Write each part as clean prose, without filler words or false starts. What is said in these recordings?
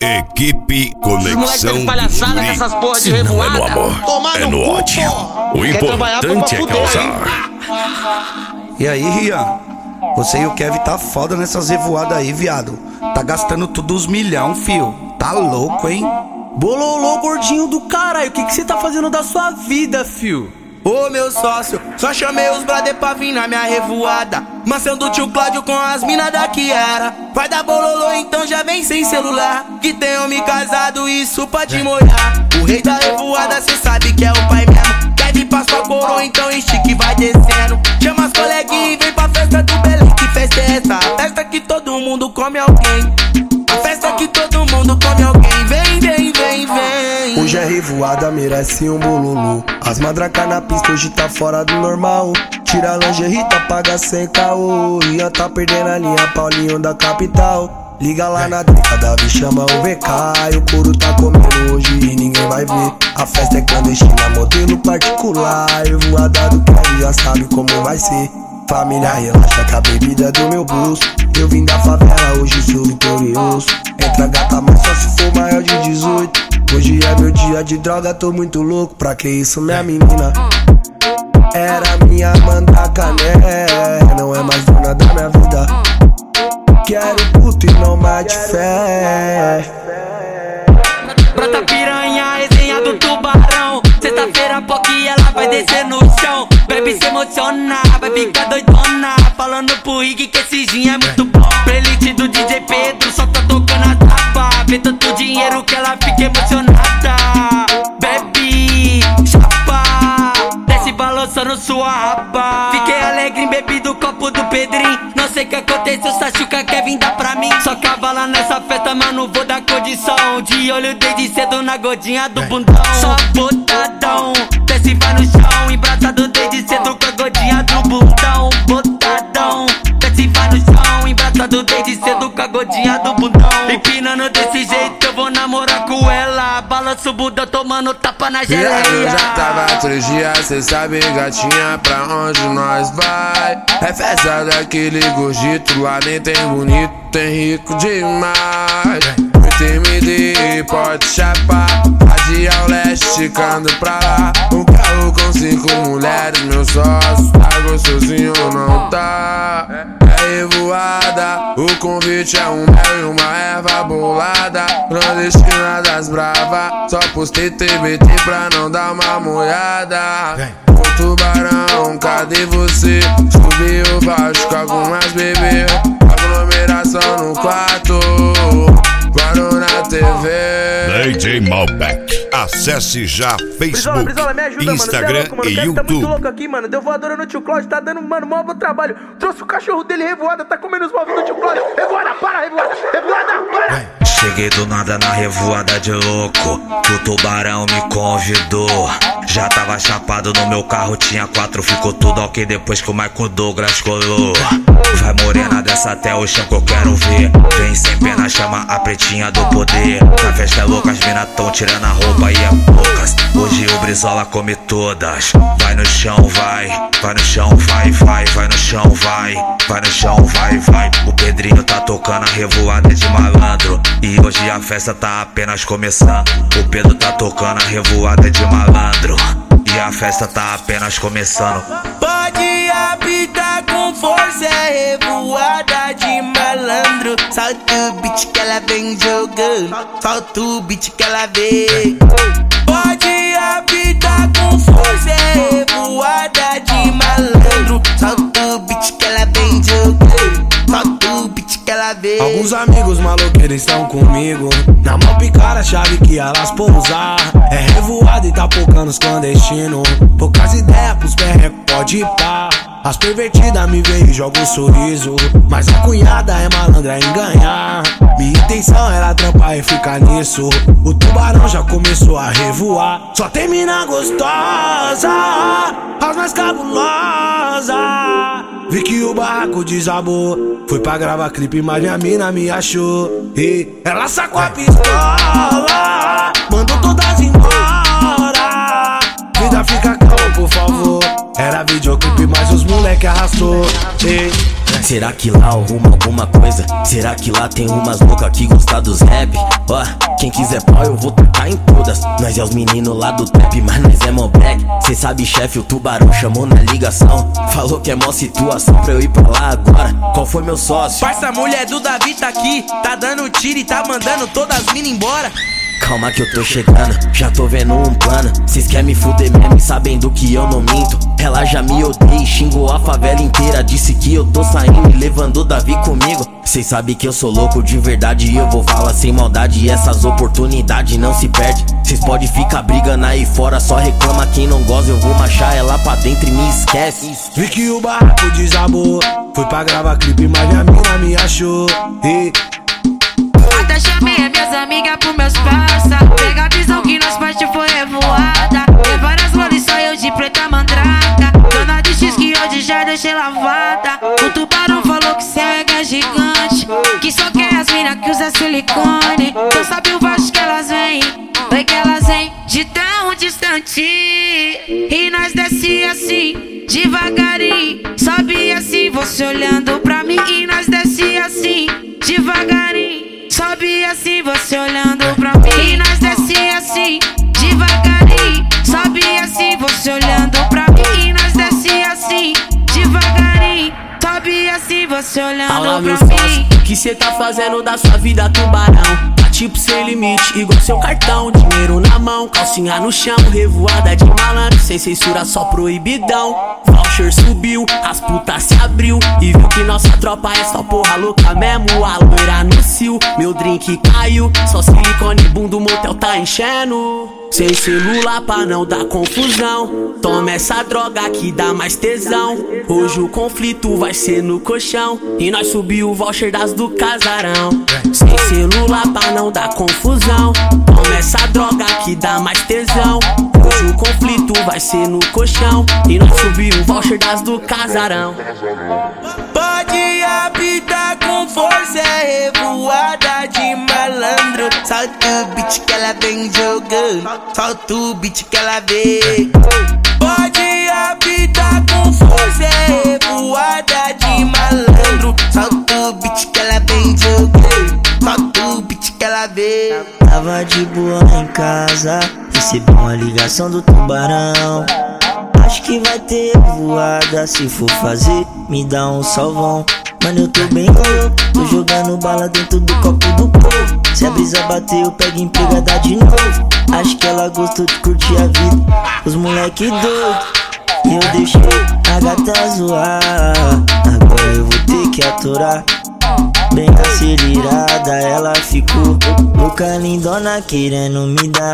Equipe Conexão palhaçada com essas porra de revoada. Não é no amor, é no ódio. O importante é causar. E aí, Rian? Você e o Kevin tá foda nessas revoadas aí, viado. Tá gastando tudo os milhão, fio. Tá louco, hein? Bololô, gordinho do caralho, o que você tá fazendo da sua vida, fio? Ô meu sócio, só chamei os brother pra vir na minha revoada. Mansão do tio Cláudio com as minas da Kiara. Vai dar bololô, então já vem sem celular. Que tem homem casado, isso pode molhar. O rei da revoada, cê sabe que é o pai mesmo. Kevin passa a coroa, então estique vai descendo. Chama as coleguinhas e vem pra festa do Belém. Que festa é essa? A festa que todo mundo come alguém. A festa que todo mundo come alguém. Vem, vem, vem, vem. Hoje é revoada, merece um bololô. As madracas na pista hoje tá fora do normal. Tira a lingerie, tá paga sem caô. Rian tá perdendo a linha, Paulinho da capital. Liga lá na trica, Davi chama o VK. E o couro tá comendo hoje e ninguém vai ver. A festa é clandestina, modelo particular. Revoada do Kevin já sabe como vai ser. Família relaxa que a bebida é do meu bolso. Eu vim da favela, hoje sou vitorioso. Entra gata, mas só se for maior de 18. Hoje é meu dia de droga, tô muito louco. Pra que isso, minha menina? Era minha mandraca, né? Não é mais dona da minha vida. Quero puto e não mate fé. Brota piranha, resenha do tubarão. Sexta-feira, pouquinho ela vai descer no chão. Bebe se emocionar, vai ficar doidona. Falando pro Rig que esse gin é muito bom. Playlist do DJ Pedro, só tá tocando a tapa. Vê tanto dinheiro que ela fica emocionada. Bebe, chapa, desce balançando sua raba. Fiquei alegre, bebi do copo do Pedrinho. Não sei o que aconteceu, Sachuca quer vir dar pra mim. Só cavala nessa festa, mas não vou dar condição. De olho desde cedo na godinha do bundão. Só botadão, desce e vai no chão. Embraçado desde cedo com a godinha do bundão. Botadão, desce e vai no chão. Embraçado desde cedo com a godinha do bundão. Empinando desse jeito eu vou namorar com ela. Balança o bundão tomando tapa na geleia. Eu já tava 3 dias, cê sabe gatinha, pra onde nós vai? É festa daquele gordito, lá nem tem bonito, tem rico demais. Muito MD, pode chapar, Adi ao leste, esticando pra lá. Um carro com 5 mulheres, meu sócio, tá gostosinho ou não tá? É revoada, o convite é um mel e uma erva bolada. Clandestina das brava, só postei TBT pra não dar uma molhada. O tubarão, cadê você? Subi o baixo com algumas bebê. Aglomeração no quarto, guardo na TV. DJ Malbec. Acesse já Facebook, Brizola, me ajuda, Instagram mano. e Tá muito YouTube. louco aqui, mano. Deu voadora no tio Cláudio, tá dando, mano, mó bom trabalho. Trouxe o cachorro dele revoada, tá comendo os móveis do tio Cláudio. Revoada, para, revoada, revoada, para. Cheguei do nada na revoada de louco, que o tubarão me convidou. Já tava chapado no meu carro, tinha 4, ficou tudo ok depois que o Michael Douglas colou. Vai morena dessa até o chão que eu quero ver. Vem sem pena, chama a pretinha do poder. A festa é louca, as mina tão tirando a roupa e é poucas. Hoje o Brizola come todas. Vai no chão, vai no chão, vai no chão, vai no chão, vai. O Pedrinho tá tocando a revoada de malandro. E hoje a festa tá apenas começando. O Pedro tá tocando a revoada de malandro. E a festa tá apenas começando. Pode apitar com força, é revoada de malandro. Solta o beat que ela vem jogando, solta o beat que ela vem. Pode apitar com força, é revoada de malandro. Solta o beat que ela vem jogando, solta o beat que ela vem. Alguns amigos maluqueiros estão comigo. Na mão picar a chave que elas pousar. É revoada e tá focando os clandestinos. Poucas ideias pros perrecos, pode ir pá. As pervertidas me veem e jogam um sorriso. Mas a cunhada é malandra em ganhar. Minha intenção era trampar e ficar nisso. O tubarão já começou a revoar. Só tem mina gostosa, as mais cabulosas. Vi que o barraco desabou. Fui pra gravar clipe, mas minha mina me achou. E ela sacou a pistola, mandou todas embora. Vida, fica calma, por favor. Era videoclipe, mas os moleque arrastou. E Será que lá arruma alguma coisa? Será que lá tem umas loucas que gostam dos rap? Ó, quem quiser pau eu vou tacar em todas. Nós é os meninos lá do trap, mas nós é mó black. Cê sabe, chefe, o tubarão chamou na ligação. Falou que é mó situação pra eu ir pra lá agora. Qual foi meu sócio? Parça, a mulher do Davi tá aqui, tá dando tiro e tá mandando todas as minas embora. Calma que eu tô chegando, já tô vendo um plano. Cês querem me fuder mesmo e sabendo que eu não minto. Ela já me odeia e xingou a favela inteira. Disse que eu tô saindo e levando o Davi comigo. Cês sabem que eu sou louco de verdade e eu vou falar sem maldade. E essas oportunidades não se perde. Cês podem ficar brigando aí fora, só reclama quem não gosta. Eu vou machar ela pra dentro e me esquece. Vi que o barraco desabou, fui pra gravar clipe, mas minha mina me achou. Até chamei as minhas amigas pro meus parça. Pega a visão que nós parte foi revoada. Tem várias flores, só eu de preta mandraca. Dona de X que hoje já deixei lavada. O tubarão falou que céu é gigante, que só quer as mina que usa silicone. Tu sabe o baixo que elas vêm, foi que elas vêm de tão distante. E nós desce assim, devagarinho. Sobe assim, você olhando pra mim. E nós desce assim, devagarinho. Sobe assim, você olhando pra mim. E nós desce assim, devagarinho. Sobe assim, você olhando pra mim. E nós desce assim, devagarinho. Sobe assim, você olhando pra mim. O que cê tá fazendo da sua vida, tubarão? Tá tipo sem limite, igual seu cartão. Dinheiro na mão, calcinha no chão. Revoada de malandro, sem censura, só proibidão. Voucher subiu, as putas se abriu e viu que nossa tropa é só porra louca mesmo. A loira no cio, meu drink caiu. Só silicone, bunda, o motel tá enchendo. Sem celular pra não dar confusão. Toma essa droga que dá mais tesão. Hoje o conflito vai ser no colchão e nós subiu o voucher das do casarão. Sem celular pra não dar confusão. Toma essa droga que dá mais tesão. Hoje o conflito vai ser no colchão e nós subiu o voucher das do casarão. Pode apitar com força, é revoada de malandro. Solta o beat que ela vem jogando, solta o beat que ela vem. Pode apitar com força, é revoada de malandro. Solta o beat que ela vem jogando, solta o beat que ela vem. Tava de boa em casa, recebi uma ligação do tubarão. Acho que vai ter voada, se for fazer, me dá um salvão. Mano, eu tô bem louco, tô jogando bala dentro do copo do povo. Se a brisa bater, eu pego empregada de novo. Acho que ela gostou de curtir a vida, os moleque doido. E eu deixei a gata zoar, agora eu vou ter que aturar. Bem acelerada, ela ficou louca, lindona, querendo me dar.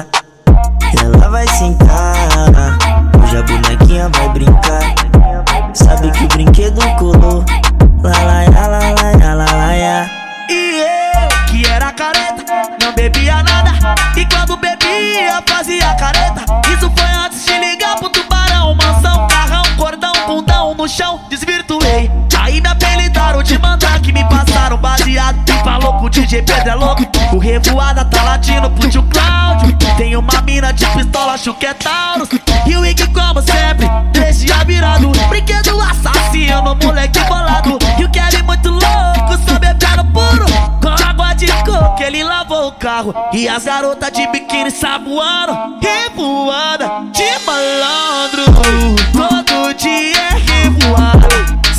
Ela vai sentar, hoje a bonequinha vai brincar. Sabe que o brinquedo colou, lalaiá, lalaiá, lalaiá. E eu, que era careta, não bebia nada. E quando bebia, fazia careta. Isso foi antes de ligar pro tubarão. Mansão, carrão, cordão, bundão no chão, desvirtuei. Aí me apelidaram de mandrake, me passaram baseado. Pipa louco, o DJ Pedro é louco. O revoada tá latindo pro tio Cláudio. Tem uma mina de pistola, acho que é Taurus. E o Ig como sempre, deixa virado. Brinquedo assassino, moleque bolado. E o Kelly muito louco, só bebendo puro. Com água de coco, ele lavou o carro. E as garotas de biquíni saboando. Revoada de malandro, todo dia é revoada.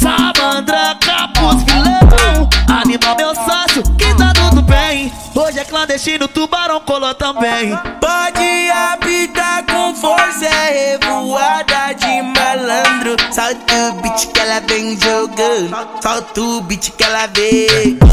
Samandraca pros vilão, anima meu sócio que tá tudo bem. Hoje é clandestino, tubarão colou também. Pode apitar com força, é revoada de malandro. Solta o beat que ela vem jogando, solta o beat que ela vem.